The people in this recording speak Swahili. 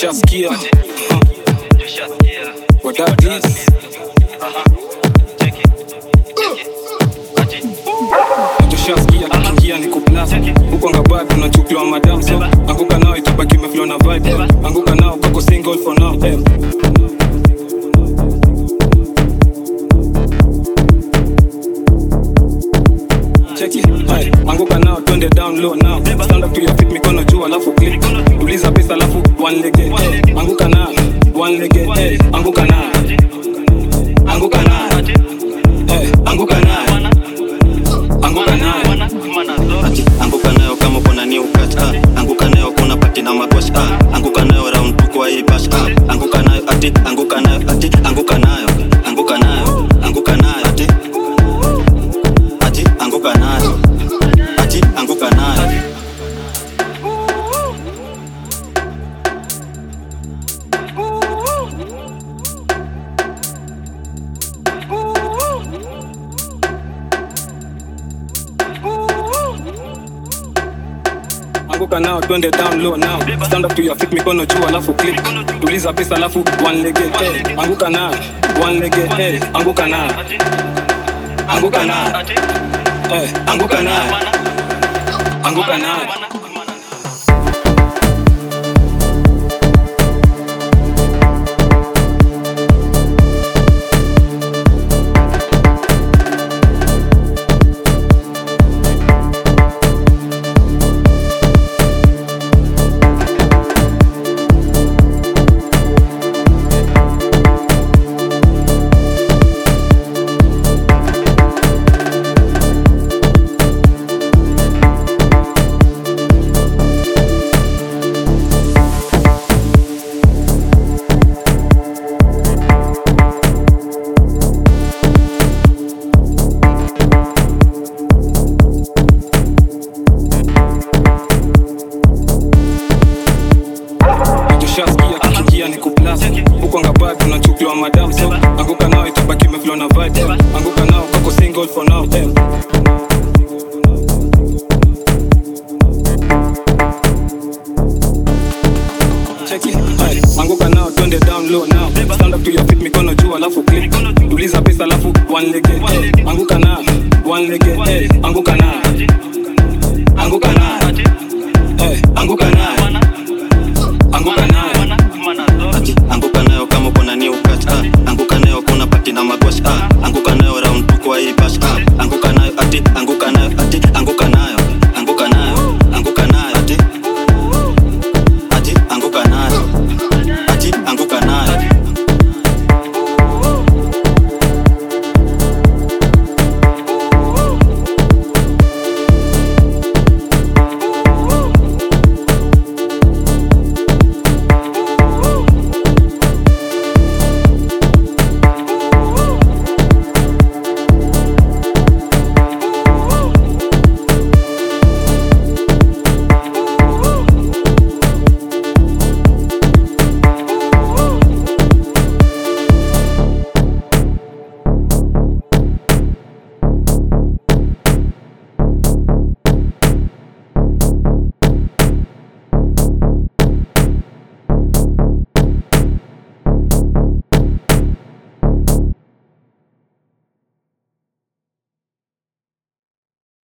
Tushasikia what that is. Tushasikia kikia ni kuplaza huko ngabaya tunachukiwa madam so anguka nao itabaki meflow na vibe anguka nao kako single for now check it hey anguka nao twende down low now stand up to your feet mikono juu alafu click tuliza pesa alafu one leg hey anguka nao one leg hey anguka nao anguka nao hey anguka nao anguka nayo anguka nayo kama kuna new cut anguka nayo kuna pati na magwash anguka nayo round tu kwa hii bash anguka nayo ati anguka nayo ati anguka nayo anguka nayo anguka nayo ati ati anguka nayo ati anguka nayo anguka nao twende down low now stand up to your feet mikono juu alafu click tuliza pesa alafu one leg hey anguka nao one leg hey anguka nao anguka nao hey anguka nao anguka nao Tushasikia kikia ni kuplaza huko ngabaya tunachukiwa madam so anguka nao itabaki meflow na vibe anguka nao kako single for now check it hey anguka nao twende down low now stand up to your feet mikono juu alafu click tuliza pesa alafu one leg hey anguka nao one leg hey anguka nao